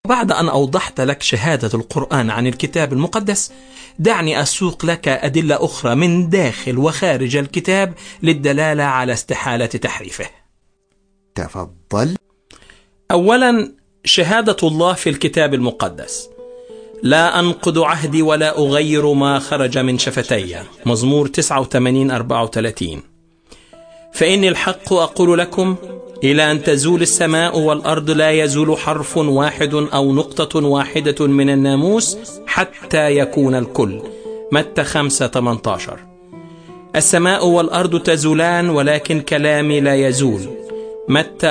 بعد أن أوضحت لك شهادة القرآن عن الكتاب المقدس، دعني أسوق لك أدلة أخرى من داخل وخارج الكتاب للدلالة على استحالة تحريفه. تفضل. أولا، شهادة الله في الكتاب المقدس: لا أنقض عهدي ولا أغير ما خرج من شفتي، مزمور 89:34. فإني الحق أقول لكم إلى أن تزول السماء والأرض لا يزول حرف واحد أو نقطة واحدة من الناموس حتى يكون الكل، متى 5:18. السماء والأرض تزولان ولكن كلامي لا يزول، متى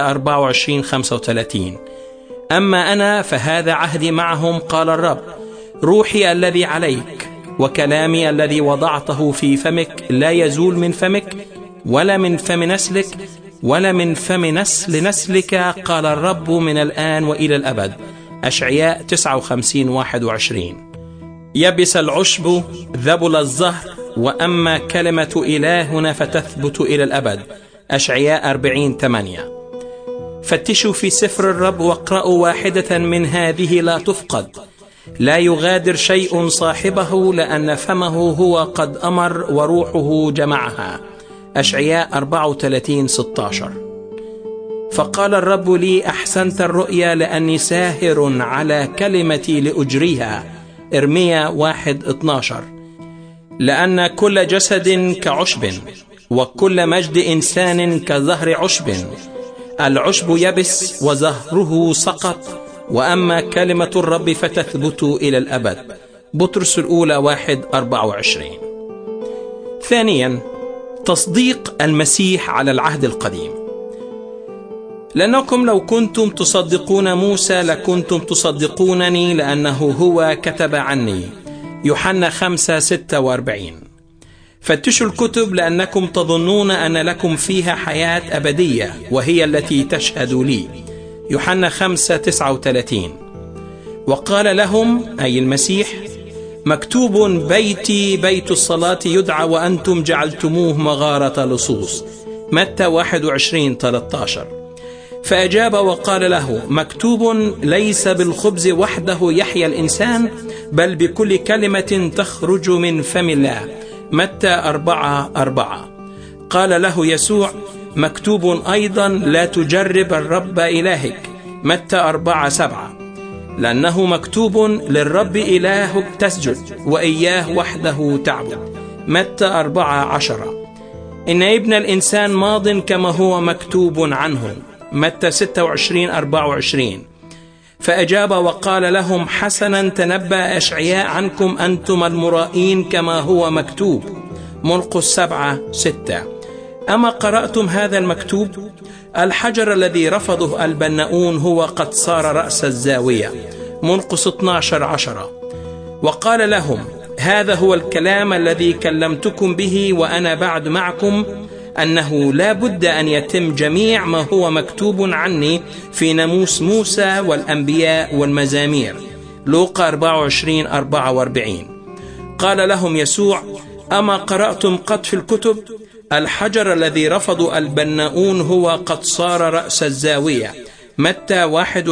24:35. أما أنا فهذا عهدي معهم، قال الرب، روحي الذي عليك وكلامي الذي وضعته في فمك لا يزول من فمك ولا من فم نسلك ولا من فم نسل نسلك، قال الرب، من الآن وإلى الأبد. أشعياء 59:21. يبس العشب ذبل الزهر، وأما كلمة إلهنا فتثبت إلى الأبد. أشعياء 40:8. فتشوا في سفر الرب واقرأوا واحدة من هذه لا تفقد. لا يغادر شيء صاحبه، لأن فمه هو قد أمر وروحه جمعها. أشعياء 34:16. فقال الرب لي: أحسنت الرؤيا، لأني ساهر على كلمتي لأجريها. إرميا 1:12. لأن كل جسد كعشب، وكل مجد إنسان كزهر عشب. العشب يبس وزهره سقط، وأما كلمة الرب فتثبت إلى الأبد. بطرس الأولى 1:24. ثانيا، تصديق المسيح على العهد القديم. لأنكم لو كنتم تصدقون موسى لكنتم تصدقونني، لأنه هو كتب عني. يوحنا 5:46. فتشوا الكتب لأنكم تظنون أن لكم فيها حياة أبدية، وهي التي تشهد لي. يوحنا 5:39. وقال لهم، أي المسيح، مكتوب: بيتي بيت الصلاة يدعى وأنتم جعلتموه مغارة لصوص. متى 21:13. فأجاب وقال له: مكتوب: ليس بالخبز وحده يحيى الإنسان، بل بكل كلمة تخرج من فم الله. متى 4:4. قال له يسوع: مكتوب أيضا: لا تجرب الرب إلهك. متى 4:7. لأنه مكتوب: للرب إلهك تسجد وإياه وحده تعبد. متى 4:10. إن ابن الإنسان ماض كما هو مكتوب عنه. متى 26:24. فأجاب وقال لهم: حسنا تنبأ أشعياء عنكم أنتم المرائين كما هو مكتوب. مرقس 7:6. أما قرأتم هذا المكتوب؟ الحجر الذي رفضه البناؤون هو قد صار رأس الزاوية. مرقس 12:10. وقال لهم: هذا هو الكلام الذي كلمتكم به وأنا بعد معكم، أنه لا بد أن يتم جميع ما هو مكتوب عني في ناموس موسى والأنبياء والمزامير. لوقا 24:44. قال لهم يسوع: أما قرأتم قد في الكتب؟ الحجر الذي رفض البناؤون هو قد صار رأس الزاوية. متى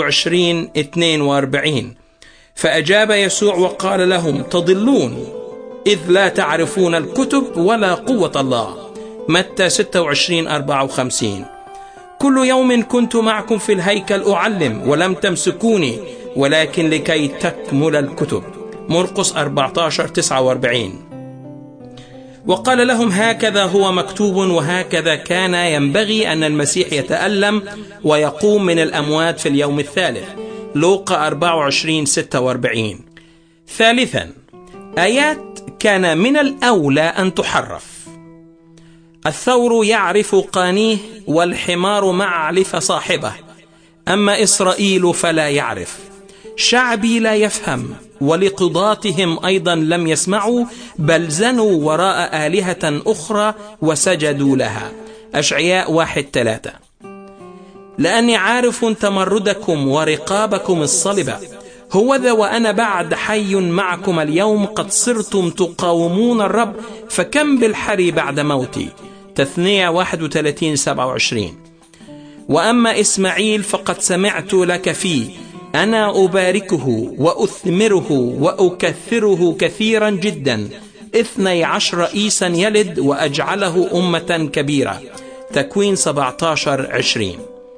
21:42. فأجاب يسوع وقال لهم: تضلون إذ لا تعرفون الكتب ولا قوة الله. متى 26:54. كل يوم كنت معكم في الهيكل أعلم ولم تمسكوني، ولكن لكي تكمل الكتب. مرقس 14:49. وقال لهم: هكذا هو مكتوب، وهكذا كان ينبغي أن المسيح يتألم ويقوم من الأموات في اليوم الثالث. لوقا 24:46. ثالثا، آيات كان من الأولى أن تحرف. الثور يعرف قانيه، والحمار معلف صاحبه، أما إسرائيل فلا يعرف. شعبي لا يفهم، ولقضاتهم أيضا لم يسمعوا، بل زنوا وراء آلهة أخرى وسجدوا لها. أشعياء 1:3. لأني عارف تمردكم ورقابكم الصلبة، هوذا وأنا بعد حي معكم اليوم، قد صرتم تقاومون الرب، فكم بالحري بعد موتي. تثنية 31:27. وأما إسماعيل فقد سمعت لك فيه، أنا أباركه وأثمره وأكثره كثيرا جدا، 12 رئيسا يلد وأجعله أمة كبيرة. تكوين 17:20.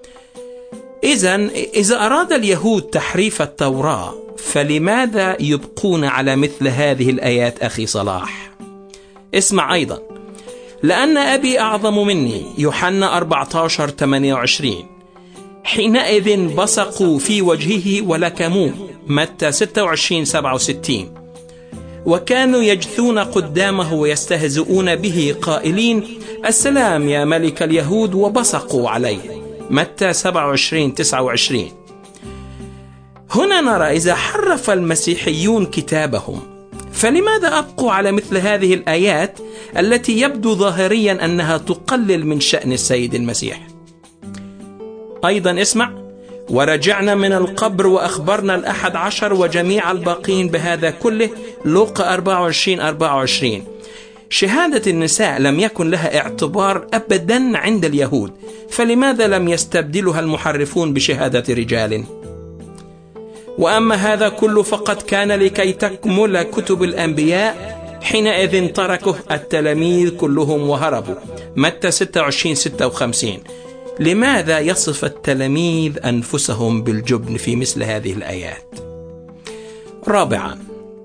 إذا أراد اليهود تحريف التوراة فلماذا يبقون على مثل هذه الآيات أخي صلاح؟ اسمع أيضا: لأن أبي أعظم مني، يوحنا 14:28. حينئذ بصقوا في وجهه ولكموه، متى 26:67. وكانوا يجثون قدامه ويستهزئون به قائلين: السلام يا ملك اليهود، وبصقوا عليه، متى 27:29. هنا نرى إذا حرف المسيحيون كتابهم فلماذا أبقوا على مثل هذه الآيات التي يبدو ظاهريا أنها تقلل من شأن السيد المسيح؟ أيضا اسمع: ورجعنا من القبر وأخبرنا 11 وجميع الباقين بهذا كله، لوقا 24:24. شهادة النساء لم يكن لها اعتبار أبدا عند اليهود، فلماذا لم يستبدلها المحرفون بشهادة رجال؟ وأما هذا كله فقد كان لكي تكمل كتب الأنبياء، حينئذ تركه التلاميذ كلهم وهربوا، متى 26:56. لماذا يصف التلاميذ أنفسهم بالجبن في مثل هذه الآيات؟ رابعا،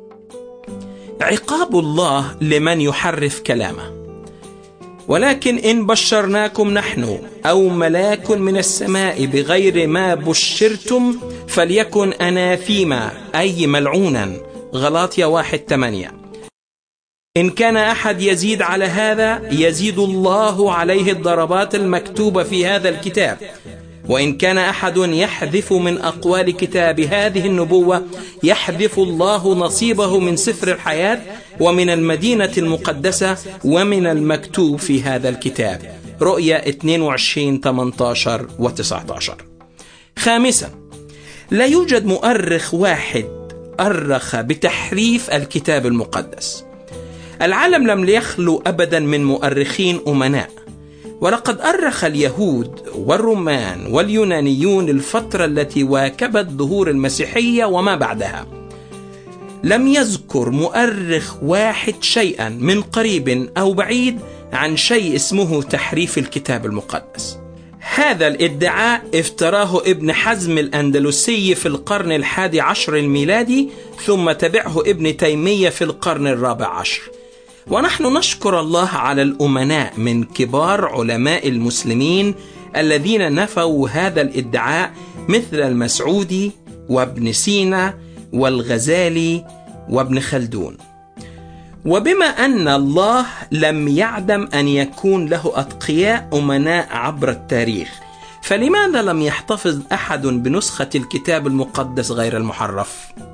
عقاب الله لمن يحرف كلامه. ولكن إن بشرناكم نحن أو ملاك من السماء بغير ما بشرتم فليكن أناثيما، أي ملعونا، غلاطيا 1:8. إن كان أحد يزيد على هذا يزيد الله عليه الضربات المكتوبة في هذا الكتاب. وإن كان أحد يحذف من أقوال كتاب هذه النبوة يحذف الله نصيبه من سفر الحياة ومن المدينة المقدسة ومن المكتوب في هذا الكتاب. رؤيا 22:18 و19. خامسا، لا يوجد مؤرخ واحد أرخ بتحريف الكتاب المقدس. العالم لم يخلو أبدا من مؤرخين أمناء، ولقد أرخ اليهود والرومان واليونانيون الفترة التي واكبت ظهور المسيحية وما بعدها. لم يذكر مؤرخ واحد شيئا من قريب أو بعيد عن شيء اسمه تحريف الكتاب المقدس. هذا الادعاء افتراه ابن حزم الأندلسي في القرن 11 الميلادي، ثم تبعه ابن تيمية في القرن 14. ونحن نشكر الله على الأمناء من كبار علماء المسلمين الذين نفوا هذا الادعاء، مثل المسعودي وابن سينا والغزالي وابن خلدون. وبما أن الله لم يعدم أن يكون له أتقياء أمناء عبر التاريخ، فلماذا لم يحتفظ أحد بنسخة الكتاب المقدس غير المحرف؟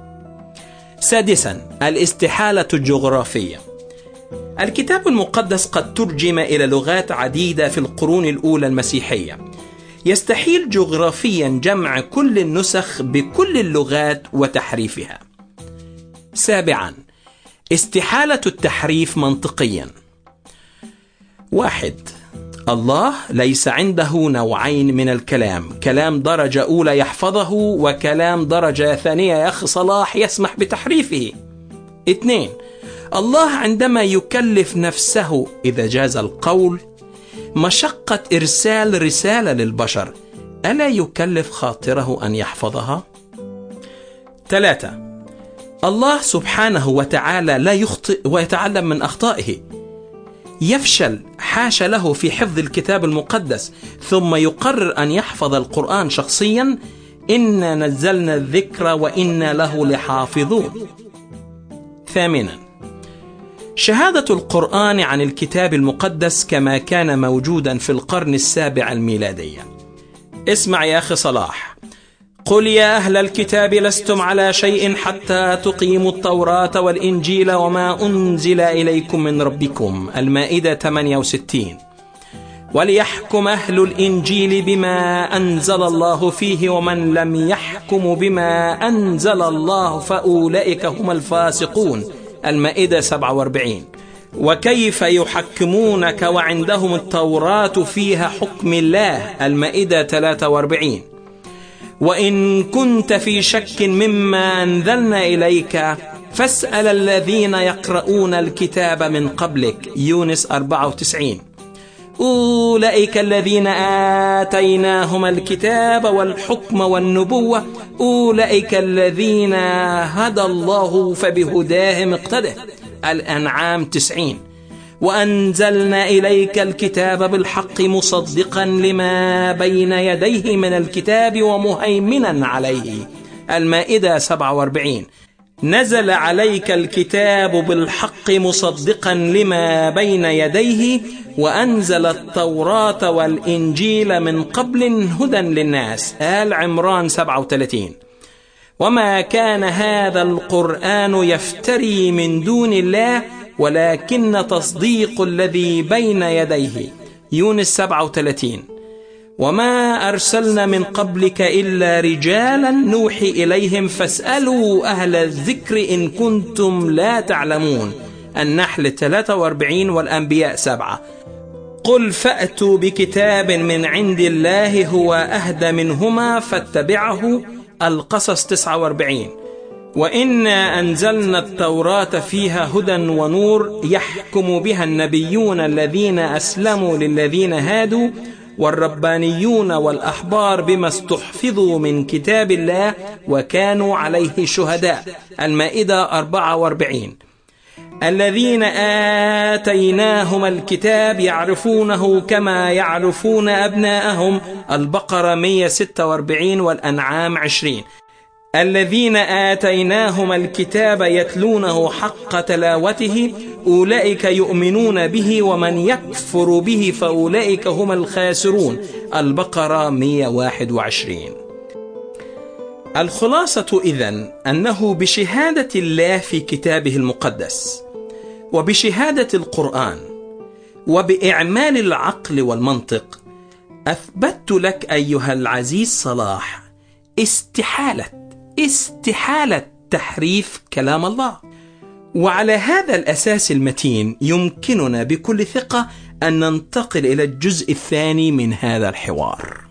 سادسا، الاستحالة الجغرافية. الكتاب المقدس قد ترجم إلى لغات عديدة في القرون الأولى المسيحية. يستحيل جغرافيا جمع كل النسخ بكل اللغات وتحريفها. سابعا، استحالة التحريف منطقيا. 1. الله ليس عنده نوعين من الكلام: كلام درجة أولى يحفظه، وكلام درجة ثانية يا أخي صلاح يسمح بتحريفه. 2. الله عندما يكلف نفسه، إذا جاز القول، مشقة إرسال رسالة للبشر، ألا يكلف خاطره أن يحفظها؟ 3. الله سبحانه وتعالى لا يخطئ ويتعلم من أخطائه. يفشل حاش له في حفظ الكتاب المقدس ثم يقرر أن يحفظ القرآن شخصيا: إنا نزلنا الذكر وإنا له لحافظون. 8. شهادة القرآن عن الكتاب المقدس كما كان موجودا في القرن 7 الميلادي. اسمع يا أخي صلاح: قل يا أهل الكتاب لستم على شيء حتى تقيموا التوراة والإنجيل وما أنزل إليكم من ربكم. المائدة 68. وليحكم أهل الإنجيل بما أنزل الله فيه، ومن لم يحكم بما أنزل الله فأولئك هم الفاسقون. المائدة 47. وكيف يحكمونك وعندهم التوراة فيها حكم الله. المائدة 43. وإن كنت في شك مما أنزلنا إليك فاسأل الذين يقرؤون الكتاب من قبلك. يونس 94. أولئك الذين آتيناهم الكتاب والحكم والنبوة أولئك الذين هدى الله فبهداهم اقتده. الأنعام 90. وأنزلنا إليك الكتاب بالحق مصدقا لما بين يديه من الكتاب ومهيمنا عليه. المائدة 47. نزل عليك الكتاب بالحق مصدقا لما بين يديه وأنزل التوراة والإنجيل من قبل هدى للناس. آل عمران 37. وما كان هذا القرآن يفتري من دون الله ولكن تصديق الذي بين يديه. يونس 37. وما أرسلنا من قبلك إلا رجالا نوحي إليهم فاسألوا أهل الذكر إن كنتم لا تعلمون. النحل 43 والأنبياء 7. قل فأتوا بكتاب من عند الله هو أهدى منهما فاتبعه. القصص 49. وإنا أنزلنا التوراة فيها هدى ونور يحكم بها النبيون الذين أسلموا للذين هادوا والربانيون والأحبار بما استحفظوا من كتاب الله وكانوا عليه شهداء. المائدة 44. الذين آتيناهم الكتاب يعرفونه كما يعرفون أبناءهم. البقرة 146 والأنعام 20. الذين آتيناهم الكتاب يتلونه حق تلاوته أولئك يؤمنون به ومن يكفر به فأولئك هم الخاسرون. البقرة 121. الخلاصة إذن أنه بشهادة الله في كتابه المقدس وبشهادة القرآن وبإعمال العقل والمنطق أثبت لك أيها العزيز صلاح استحالة تحريف كلام الله. وعلى هذا الأساس المتين يمكننا بكل ثقة أن ننتقل إلى الجزء الثاني من هذا الحوار.